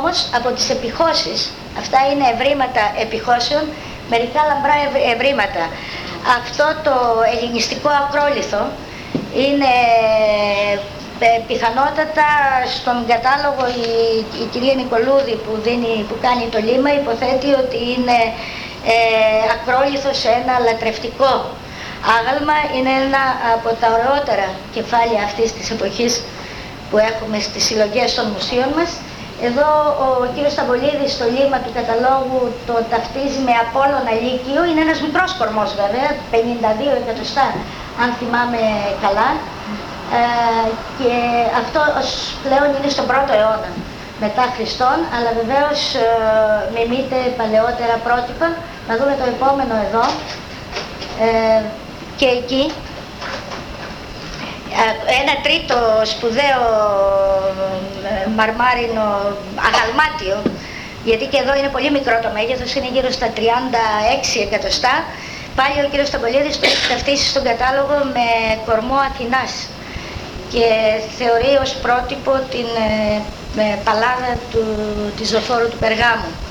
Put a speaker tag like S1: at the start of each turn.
S1: όμως από τις επιχώσεις. Αυτά είναι ευρήματα επιχώσεων, μερικά λαμπρά ευρήματα. Αυτό το ελληνιστικό ακρόλιθο είναι πιθανότατα στον κατάλογο η κυρία Νικολούδη που κάνει το λίμα υποθέτει ότι είναι ακρόλιθο σε ένα λατρευτικό άγαλμα. Είναι ένα από τα ωραιότερα κεφάλια αυτής της εποχής που έχουμε στις συλλογές των μουσείων μας. Εδώ ο κύριος Σταμπολίδης στο λίμα του καταλόγου το ταυτίζει με Απόλλωνα Λύκειο. Είναι ένας μικρός κορμός βέβαια, 52 εκατοστά αν θυμάμαι καλά. Και αυτό πλέον είναι στον 1ο αιώνα μετά Χριστόν, αλλά βεβαίως μιμείται παλαιότερα πρότυπα. Να δούμε το επόμενο εδώ. Και εκεί ένα τρίτο σπουδαίο μαρμάρινο αγαλμάτιο, γιατί και εδώ είναι πολύ μικρό το μέγεθος, είναι γύρω στα 36 εκατοστά. Πάλι ο κύριος Σταμπολίδης το έχει ταυτίσει στον κατάλογο με κορμό Αθηνάς και θεωρεί ως πρότυπο την παλάδα της ζωφόρου του Περγάμου.